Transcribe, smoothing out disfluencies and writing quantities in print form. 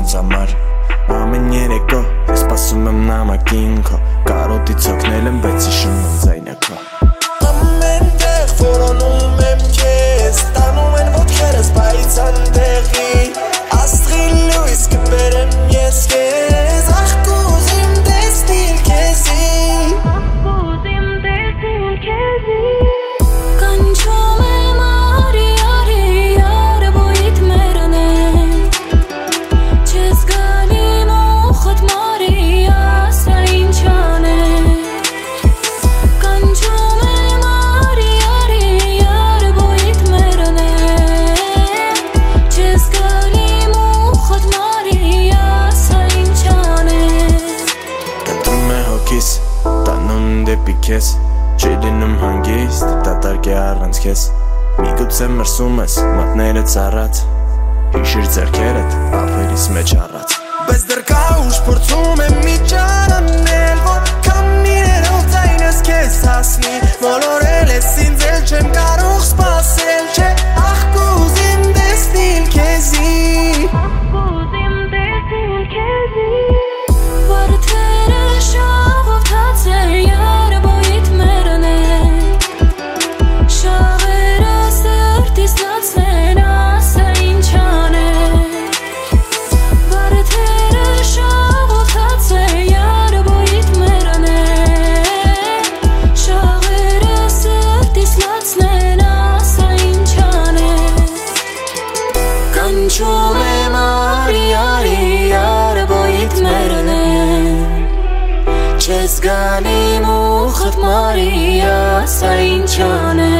ինձ համար Ամեն երեկո ես սպասում եմ նամակին քո Կարոտից օգնել եմ, բայց հիշում եմ ձայնը քո Ամեն տեղ որոնում եմ քեզ Տանում են ոտքերս բայց անտեղի Աստղի լույս կբերեմ ես քեզ Ախ կուզիմ տեսնել քեզի Կուզիմ տեսնել քեզի Կանչում եմ արի արի արբույթ մեռնել Չես գալի մոխդ մարի ասա ինչ անել Կանչում եմ արի արի արբույթ մեռնել Չես գալի մոխդ մարի ասա ինչ անել Կտրում է հոգիս, տանում դեպի քեզ Չի լինում հանգիստ, դատարկ է առանց քեզ Միգուցե մրսում ես, մատներդ առած Հիշիր ձեռքերդ, ափերիս մեջ առած Բայց դեռ կա ուժ փորձում եմ միջան անել Որ քամիներով ձայնս քեզ հասնի Մոլորել ես ինձ էլ չեմ կարող սպասել Չէ, ախ կուզիմ տեսնել քեզի Կուզիմ տեսնել քեզի Վարդերը շաղովթաց է արբույթ մեռնել Շաղերը սրտիս լացնեն ասա ինչ անել Վարդերը շաղովթաց է արբույթ մեռնել Շաղերը սրտիս լացնեն ասա ինչ անել Կանչում եմ արի արի արբույթ մեռնել Չես գալի մոխդ մարի ասա ինչ անել